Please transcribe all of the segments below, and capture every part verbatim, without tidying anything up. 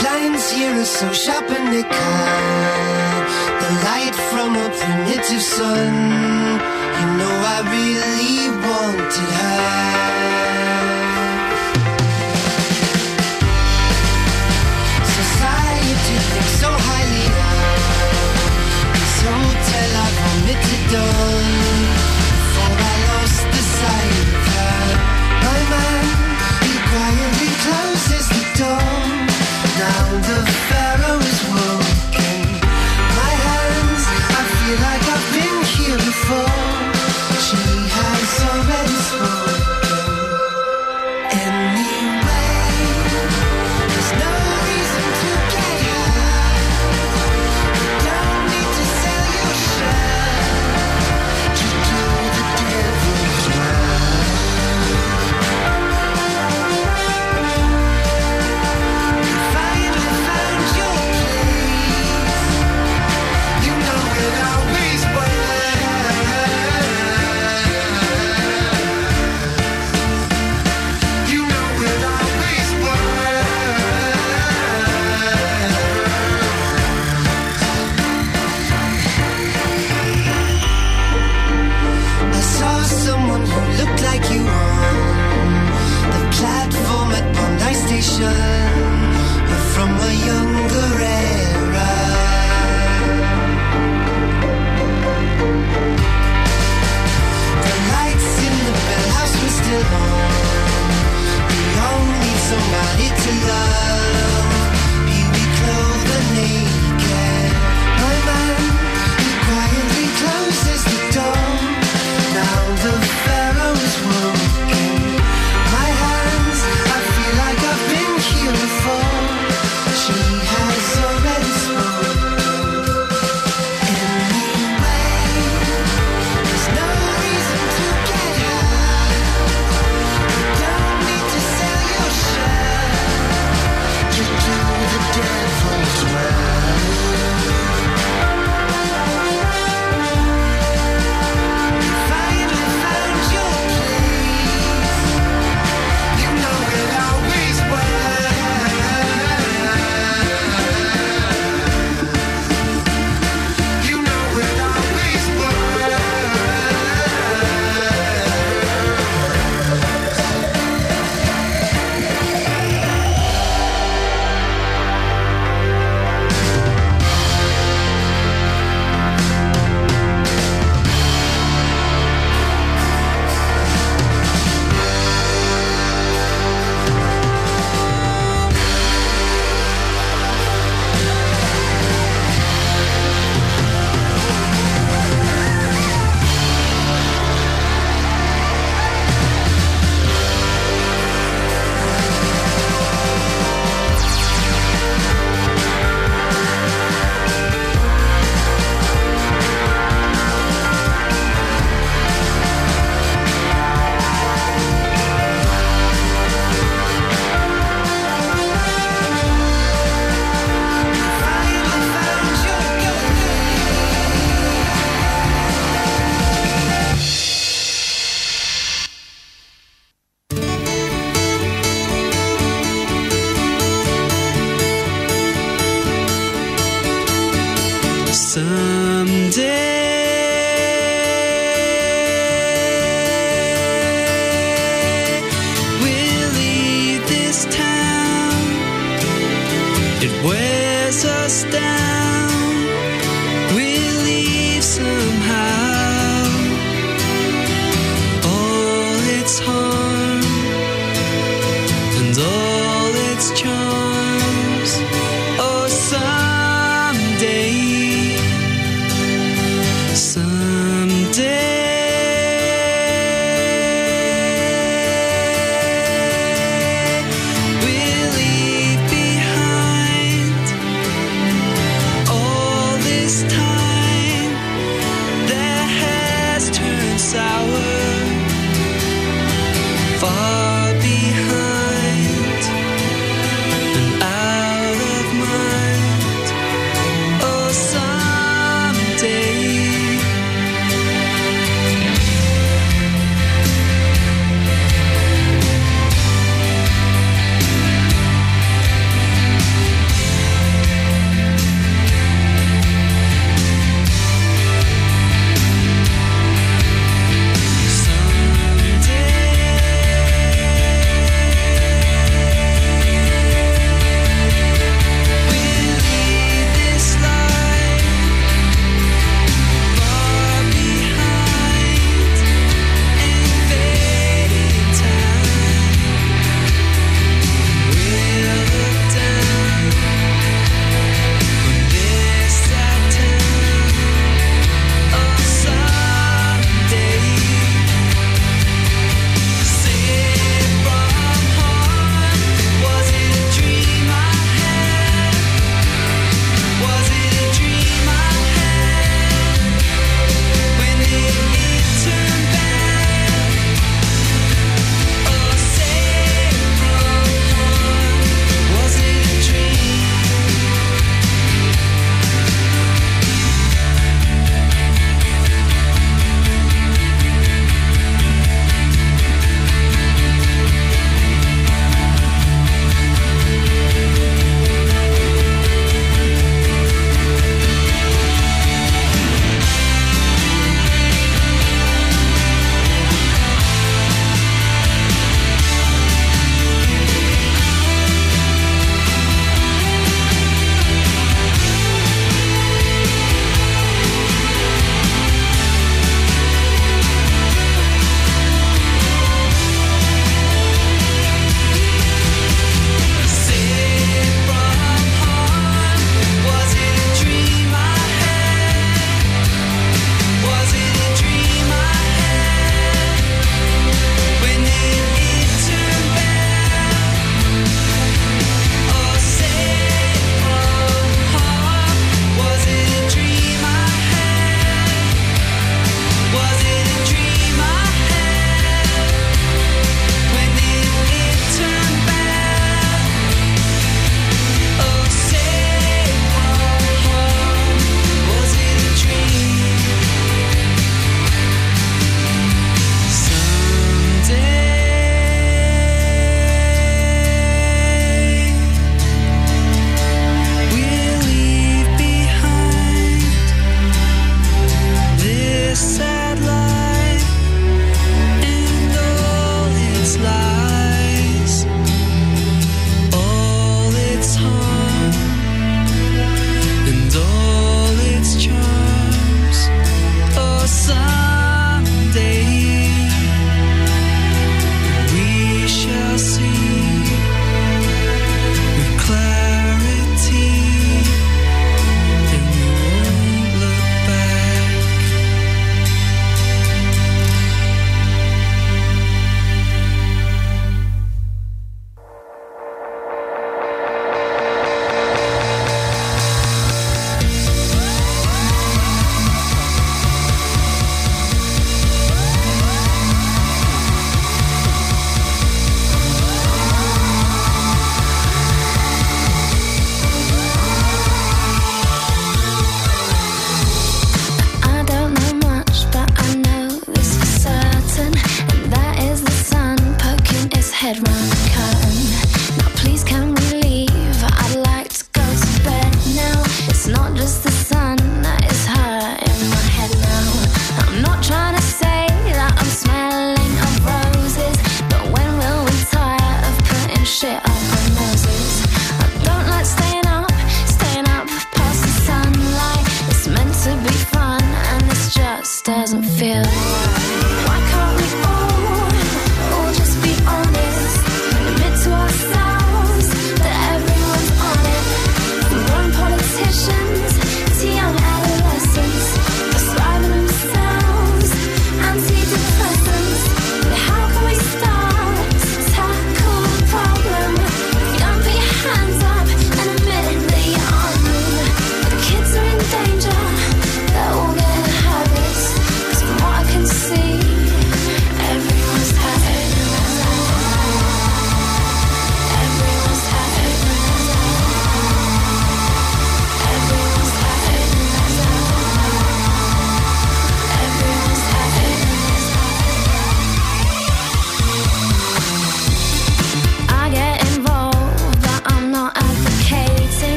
blinds here are so sharp and they cut the light from a primitive sun. You know I really wanted her. Society thinks so highly of this hotel I vomited on before I lost the sight of her. My man, he quietly closes the door. Now the pharaoh is woken. My hands, I feel like I've been here before. She has already spoken. Anyway, there's no reason to get high. You don't need to sell your shirt to do the devil's work. You finally found your place. You know it always works. You know it always works. I saw someone who looked like you on the platform at Bondi Station, but from a younger era. The lights in the bell house were still on. We all need somebody to love. Beauty clothed and naked. My man, he quietly closes the door. Now the pharaoh is woken. My hands, I feel like I've been here before. She has already spoken. Anyway, there's no reason to get high. You don't need to sell your shirt to do the devil's work. You finally found your place. You know it always works. You know it always Someday we'll leave this town. It wears us down. We'll leave somehow. All its harm and all its charms. Oh, someday, someday. We'll leave behind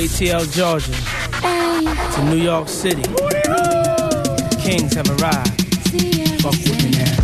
A T L, Georgia, to New York City. Kings have arrived. Fuck with me now.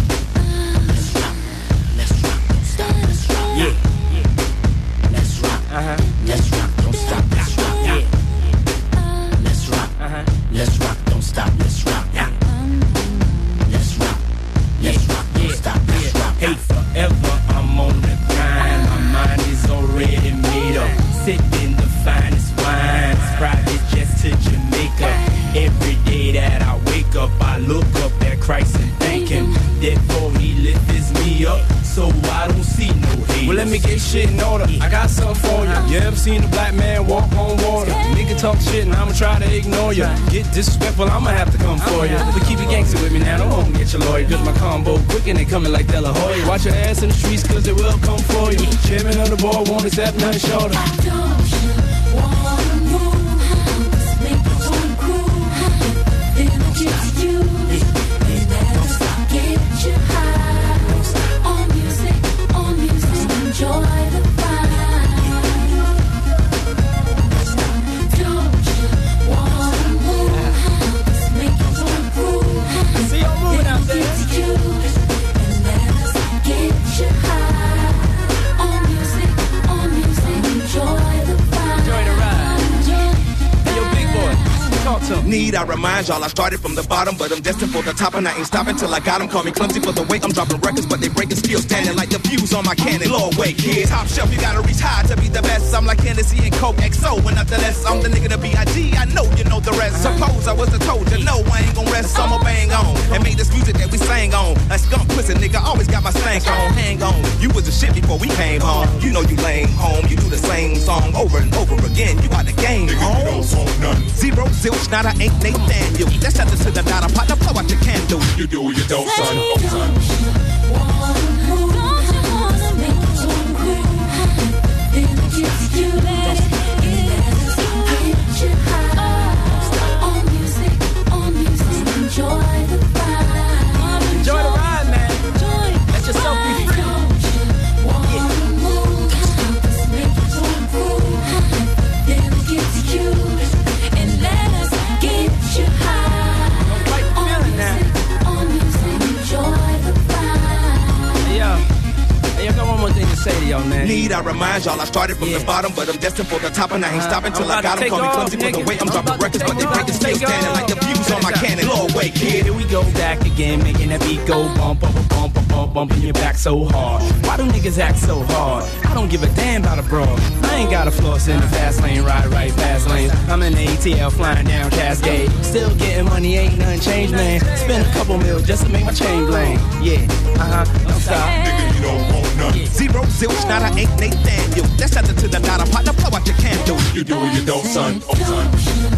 Yeah. Let's rock. Uh-huh. Let's rock. Don't stop. Let's rock. Yeah. Let's rock. Uh-huh. Let's rock. Don't stop. Let's rock. Yeah. Let's rock. Let's rock. Don't stop. Let's rock. Hey, forever I'm on the grind. My mind is already made up. Sipping the finest wines. Private jets to Jamaica. Every day that I wake up, I look up at Christ and thank Him. Therefore He lifts me up, so I don't see no hate. Well, let me get shit in order. I got something for you. You ever seen a black man walk on water? Nigga talk shit and I'ma try to ignore you. Get disrespectful, I'ma have to come for you. But keep it gangster with me now, don't hold me get your lawyer. Cause my combo quick and they coming like De La Hoya. Watch your ass in the streets cause they will come for you. Chairman of the board won't accept nothing shorter. Need I remind y'all I started from the bottom, but I'm destined for the top and I ain't stopping till I got them. Call me clumsy for the way I'm dropping records, but they breaking skills, standing like the fuse on my cannon. Lord, wait, kid. Top shelf, you gotta reach high to be the best. I'm like Hennessy and Coke X O, and nonetheless, I'm the nigga to B I G. I know you know the rest. Suppose I was the told you, no, I ain't gon' rest. I'ma bang on and make this music that we sang on. A skunk pussy nigga always got my stank on. Hang on, you was the shit before we came home. You know you lame home, you do the same song over and over again. You out the game, home. Zero zilch, not I ain't Nate Daniel. That's not to the dot. I pop the blow out the candle. You do, you don't, son. Oh, son. Enjoy the ride, man. Let yourself be free. Say to y'all, man. Need I remind y'all I started from yeah. the bottom, but I'm destined for the top and I ain't uh, stopping till I got them. Call me clumsy for the way I'm dropping records, but they breaking still standing like the fuse on my cannon. Lord, wait, kid. Here we go back again, making that beat go bump, bump, bump, bump, bump, bumping your back so hard. Why do niggas act so hard? I don't give a damn about a broad. I ain't got a floss in the fast lane, ride right fast lanes. I'm in the A T L flying down Cascade. Still getting money, ain't nothing changed, man. Spend a couple mil just to make my chain bling. Yeah, uh-huh, don't stop. Nigga, you don't want none. Yeah. Zero zilch, not I ain't Nate Daniel. That's not to the dot. I pop the blow out your candle. You do or you don't, son. Oh, son.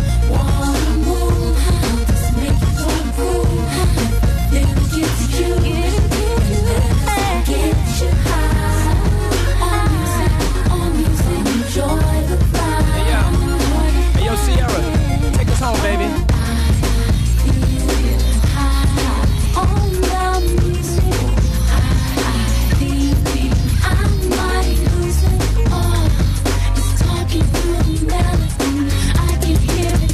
Hey yo, Sierra, take us home, baby. I can hear it.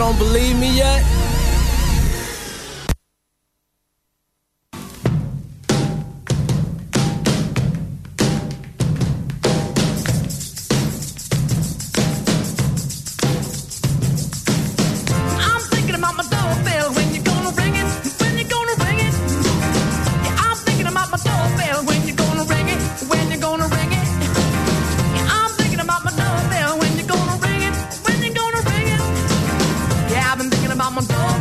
don't believe me yet? I've been thinking about my dog.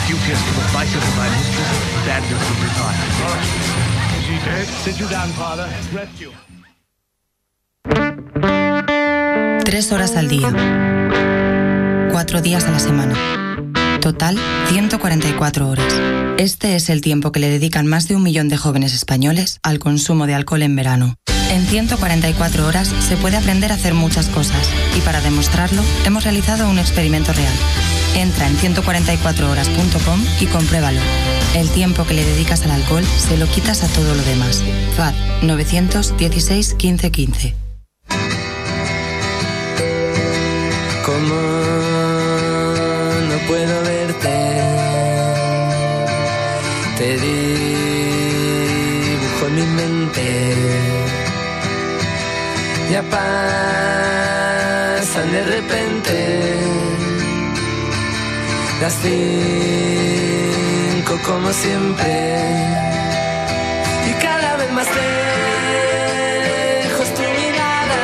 few kiss for the vices of my mistress, badness of your time. All right. Is he dead? Sit you down, father. Rest you. Tres horas al día. Cuatro días a la semana. Total, ciento cuarenta y cuatro horas. Este es el tiempo que le dedican más de un millón de jóvenes españoles al consumo de alcohol en verano. En ciento cuarenta y cuatro horas se puede aprender a hacer muchas cosas y para demostrarlo hemos realizado un experimento real. Entra en ciento cuarenta y cuatro horas punto com y compruébalo. El tiempo que le dedicas al alcohol se lo quitas a todo lo demás. F A D nueve uno seis, quince, quince. Como no puedo verte, te dibujo en mi mente. Ya pasan de repente las cinco como siempre y cada vez más lejos tu mirada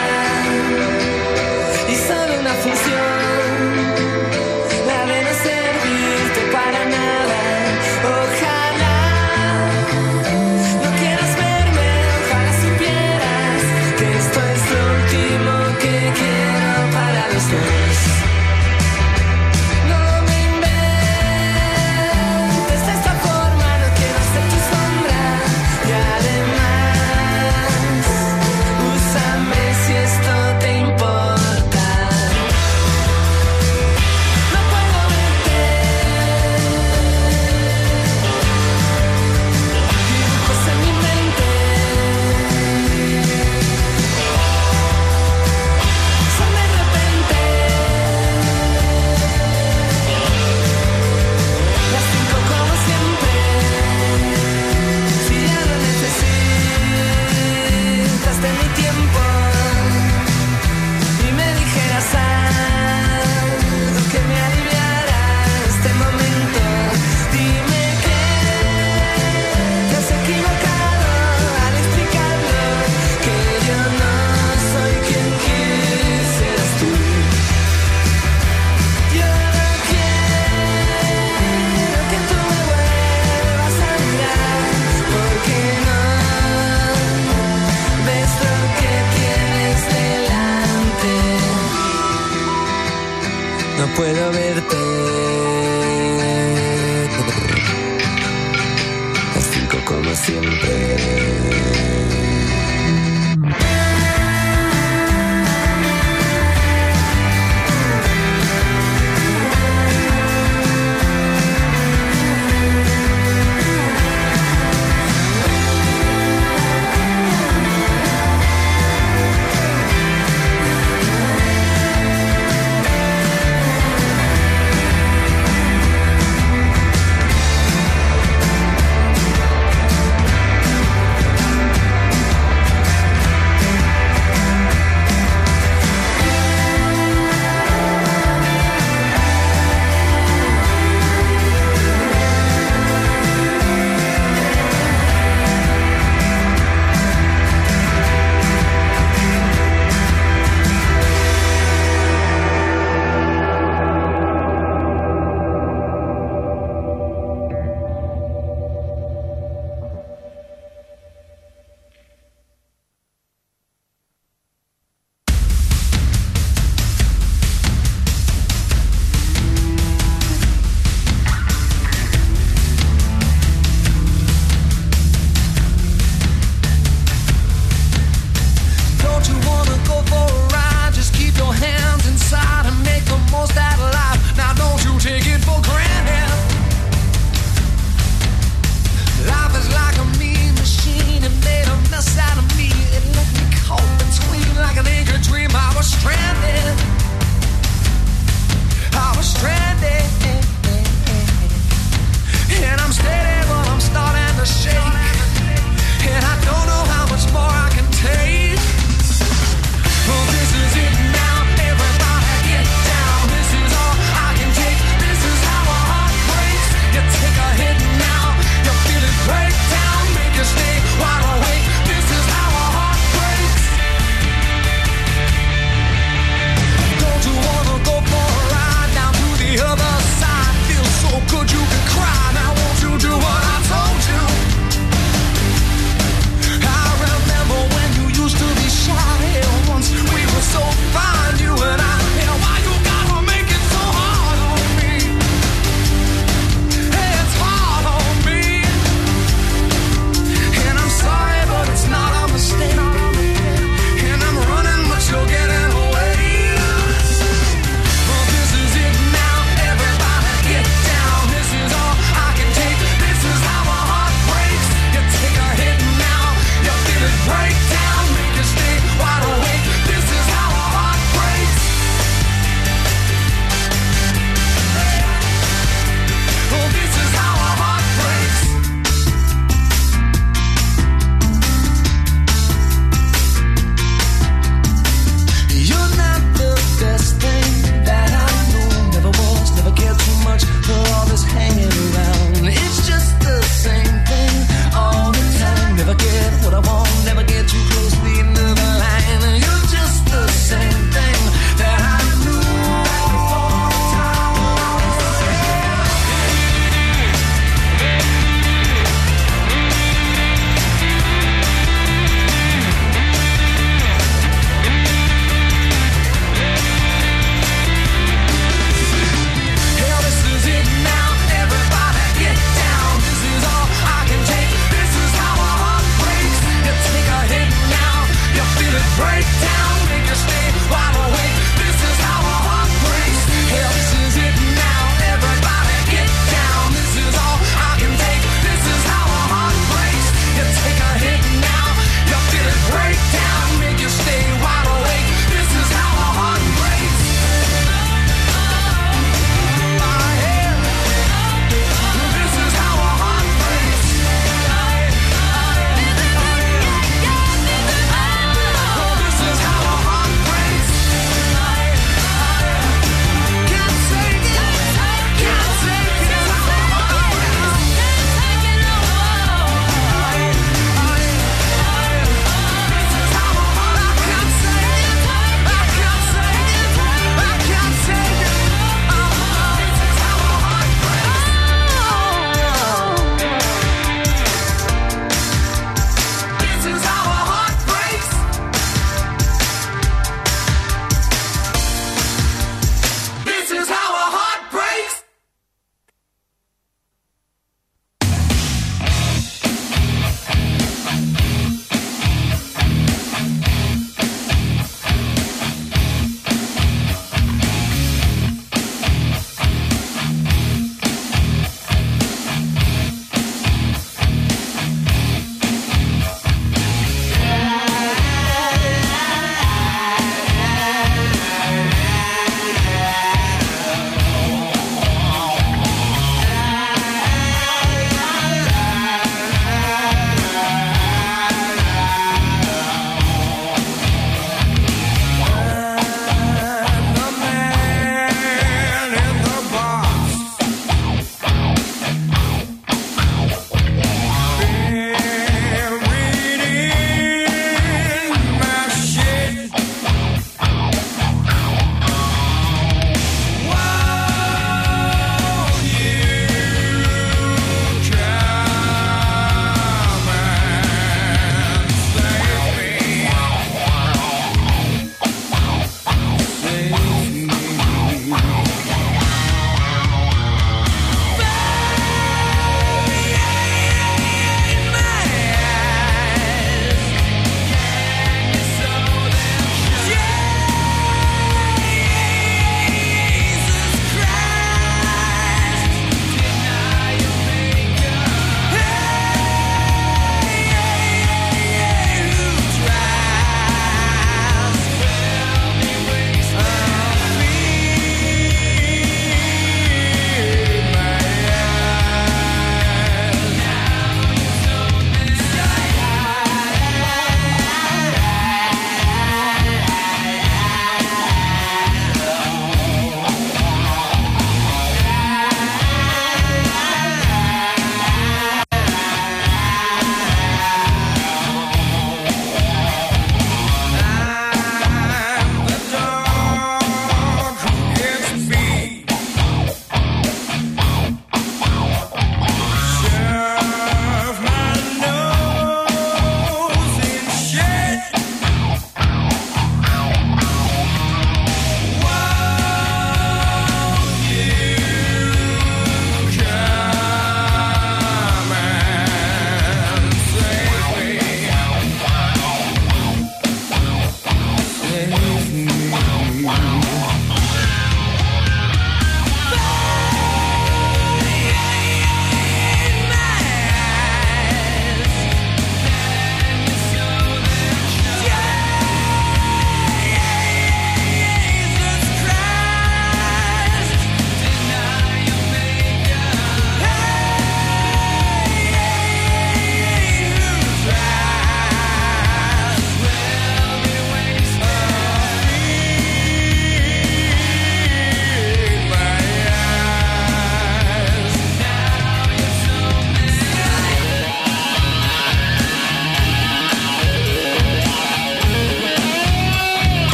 y solo una función, la de no servirte para nada. Ojalá no quieras verme, ojalá supieras que esto es lo último que quiero para los dos. No me inventes de esta forma, no quiero ser tu sombra y además úsame si esto te importa. No puedo verte, dibujos en mi mente son de repente las cinco como siempre. Si ya no necesitas de mi tiempo y me dijeras algo que me aliviara este momento, dime que te has equivocado al explicarlo, que yo no soy quien quisieras tú. Yo no quiero que tú me vuelvas a mirar, porque no ves lo que tienes delante. No puedo verte. Las cinco como siempre.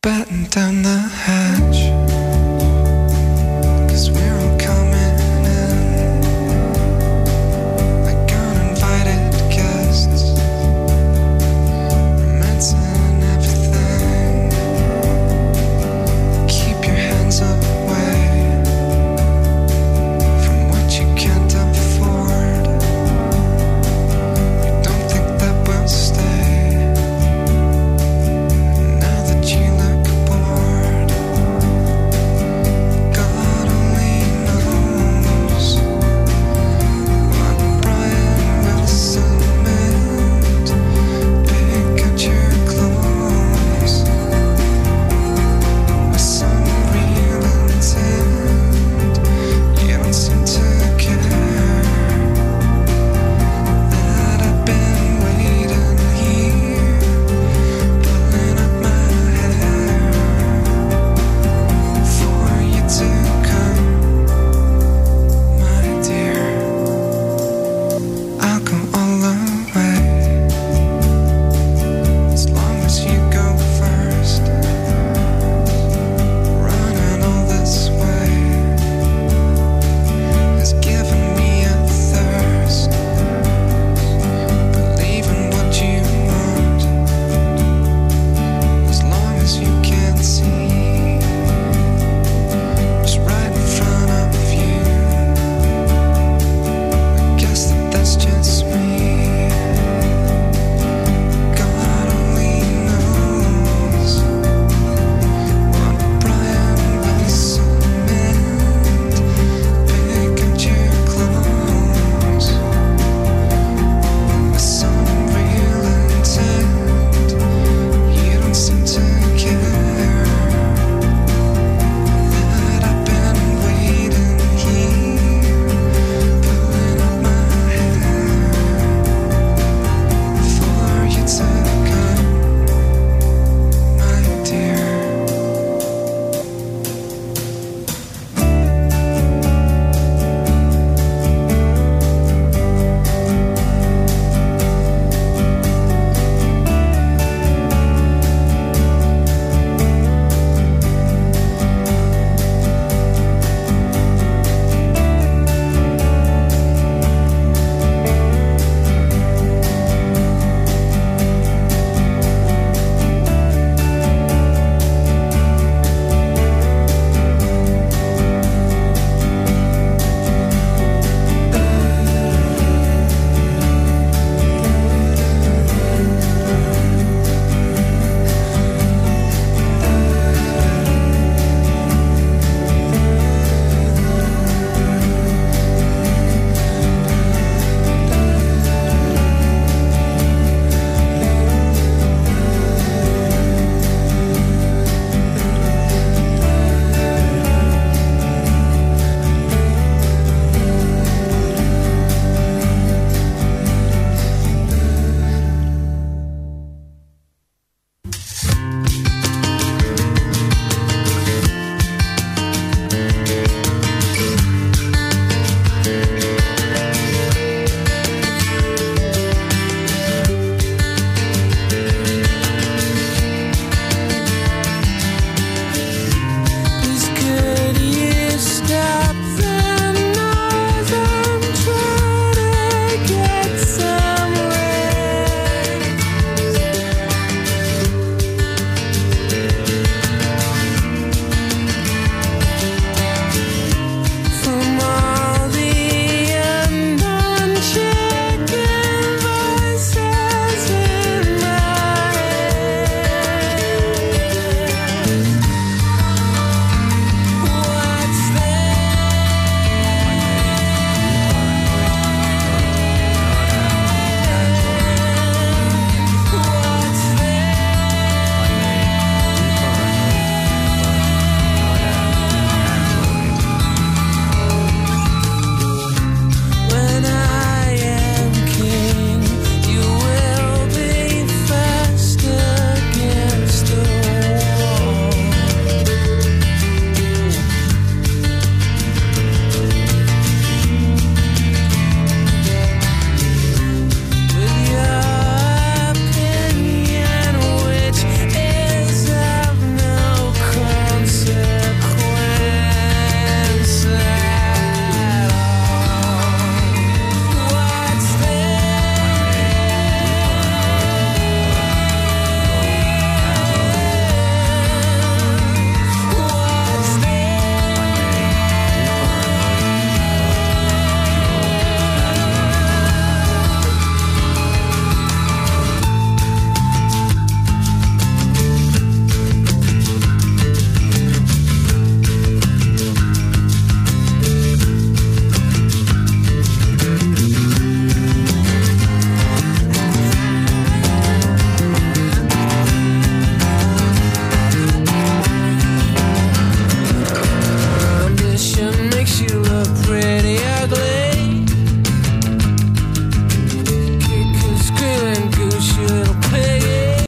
batten down the hatch.